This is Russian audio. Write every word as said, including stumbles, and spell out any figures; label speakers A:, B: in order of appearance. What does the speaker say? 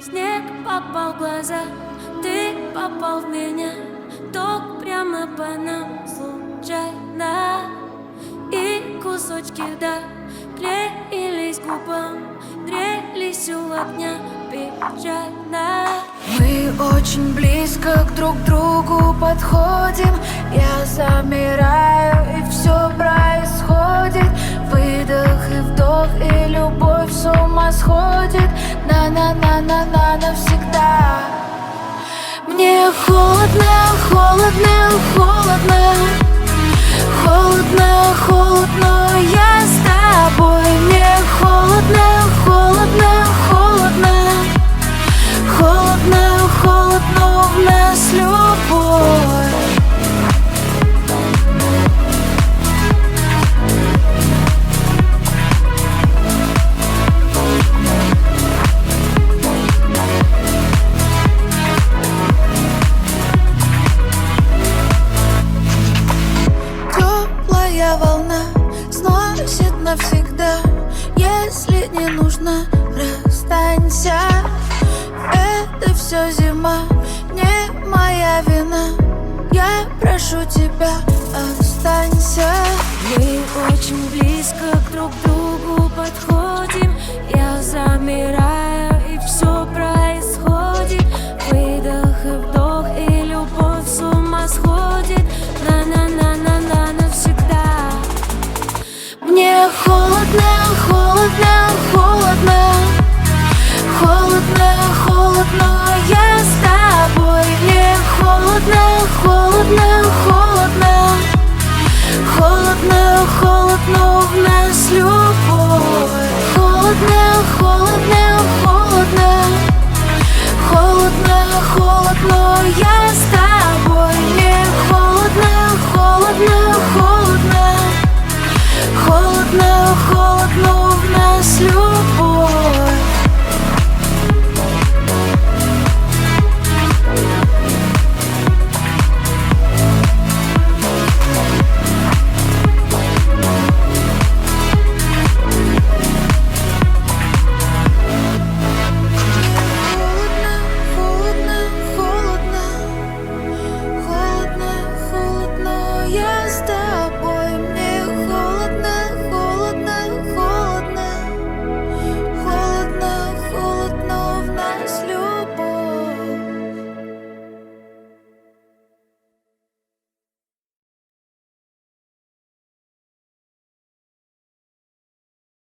A: Снег попал в глаза, ты попал в меня. Ток прямо по нам случайно. И кусочки льда клеились к губам, грелись у огня печально.
B: Мы очень близко к друг другу подходим. Я замираю, и все происходит. Выдох и вдох, и любовь с ума сходит. На-на-на-на-на навсегда. Мне холодно, холодно, холодно. Холодно, холодно, я с тобой. Мне холодно, холодно, холодно. Холодно, холодно, в нас любовь. Теплая волна сносит навсегда. Если не нужно, расстанься. Это все зима, не моя вина. Я прошу тебя, останься.
A: Мы очень близко к друг другу подходим. Я замираю, и все происходит. Выдох и вдох, и любовь с ума сходит. На-на-на-на-на навсегда.
B: Мне холодно, холодно, холодно. Холодно, холодно, я с тобой. Мне холодно, холодно, холодно. Холодно, холодно, в нас любовь.